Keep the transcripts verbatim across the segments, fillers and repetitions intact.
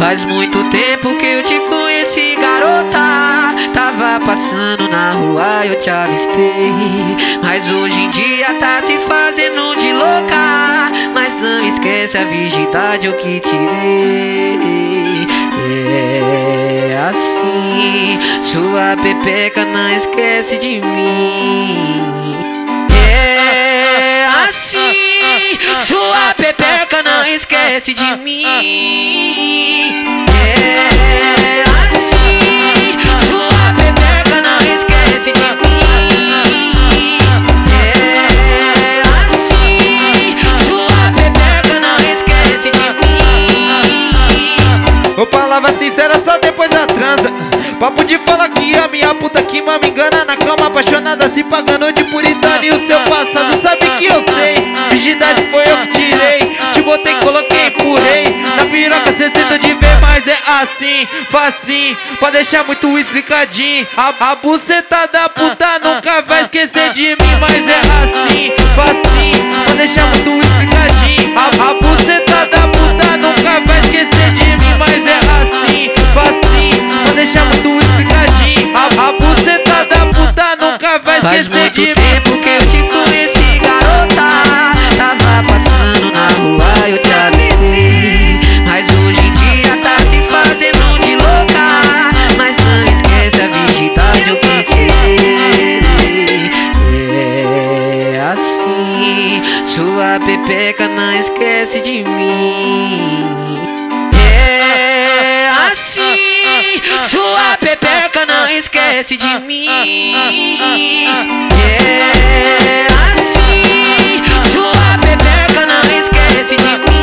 Faz muito tempo que eu te conheci, garota. Tava passando na rua, eu te avistei. Mas hoje em dia tá se fazendo de louca. Mas não esquece a virgindade eu que tirei. É assim, sua pepeca não esquece de mim. É assim, sua pepeca não esquece de mim. É assim, sua pepeca não esquece de mim. É assim, sua pepeca não esquece de mim. Ô, palavra sincera só depois da transa. Papo de falar que a minha puta que mama engana na cama, apaixonada se pagando de puritana. E o seu passado sabe que eu sei. Virgindade foi eu que tirei. Te botei, coloquei, empurrei. Na piroca cê senta de ver, mas é assim, facinho, pra deixar muito explicadinho. A, a buceta da puta nunca vai esquecer de mim, mas é assim, facinho, pra deixar muito explicadinho. A, a buceta da puta nunca vai esquecer de mim, mas é assim, facinho, pra deixar muito explicadinho. A, a buceta da puta nunca vai esquecer de mim. Faz muito tempo que eu te conheci, garota. Tava passando na rua, eu te avistei. Mas hoje em dia tá se fazendo de louca. Mas não esquece a virgindade eu que tirei. É assim, sua pepeca não esquece de mim. É assim, sua pepeca não esquece de mim. É assim, sua pepeca não esquece de mim.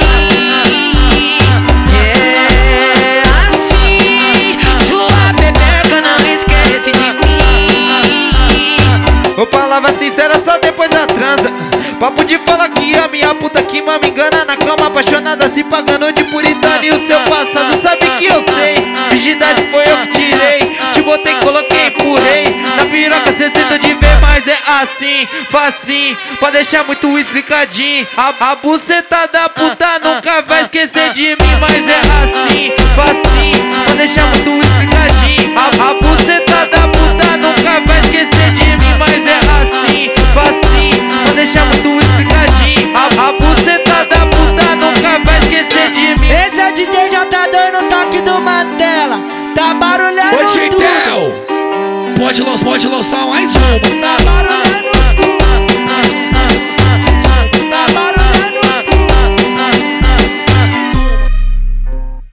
É assim, sua pepeca não esquece de mim. Ô, palavra sincera só depois da transa. Papo de falar que a minha puta que mama engana na cama, apaixonada se pagando de puritana. E o seu passado sabe que eu sei. Virgindade foi eu que tirei. Te botei, coloquei, empurrei. Na piroca cê senta de ver, mas é assim, facinho, pra deixar muito explicadinho. A, a buceta da puta nunca vai esquecer de mim, mas é assim, facinho, pra deixar muito explicadinho. A, a buceta da puta nunca vai esquecer de mim, mas é assim, facinho, pra deixar muito explicadinho. A, a buceta da puta nunca vai esquecer de mim. Esse é o D J já tá dando toque do Mandela. Tá barulhando Ô, tudo. Tchau, pode lançar, pode lançar mais uma. Tá barulhando